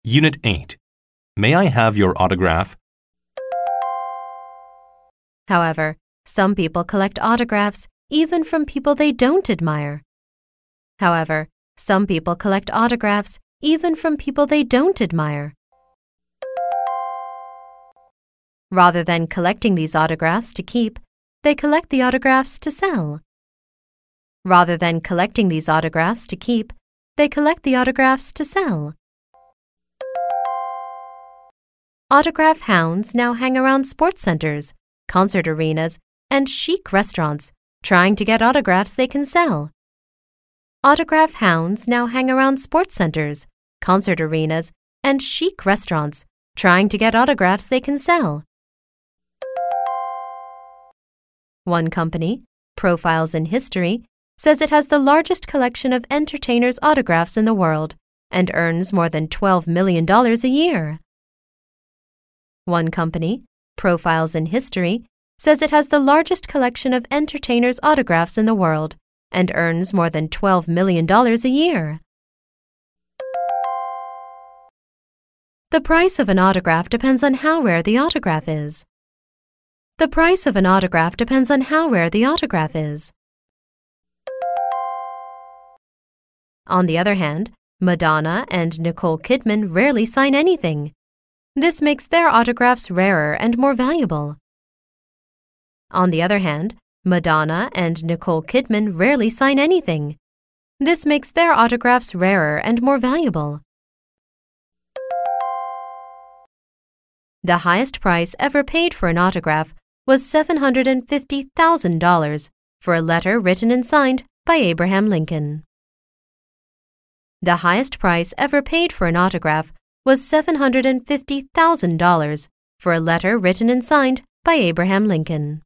Unit 8. May I have your autograph? However, some people collect autographs even from people they don't admire. However, some people collect autographs even from people they don't admire. Rather than collecting these autographs to keep, they collect the autographs to sell. Rather than collecting these autographs to keep, they collect the autographs to sell. Autograph hounds now hang around sports centers, concert arenas, and chic restaurants, trying to get autographs they can sell. Autograph hounds now hang around sports centers, concert arenas, and chic restaurants, trying to get autographs they can sell. One company, Profiles in History, says it has the largest collection of entertainers' autographs in the world and earns more than $12 million a year. One company, Profiles in History, says it has the largest collection of entertainers' autographs in the world and earns more than $12 million a year. The price of an autograph depends on how rare the autograph is. The price of an autograph depends on how rare the autograph is. On the other hand, Madonna and Nicole Kidman rarely sign anything. This makes their autographs rarer and more valuable. On the other hand, Madonna and Nicole Kidman rarely sign anything. This makes their autographs rarer and more valuable. The highest price ever paid for an autograph was $750,000 for a letter written and signed by Abraham Lincoln. The highest price ever paid for an autograph was $750,000 for a letter written and signed by Abraham Lincoln.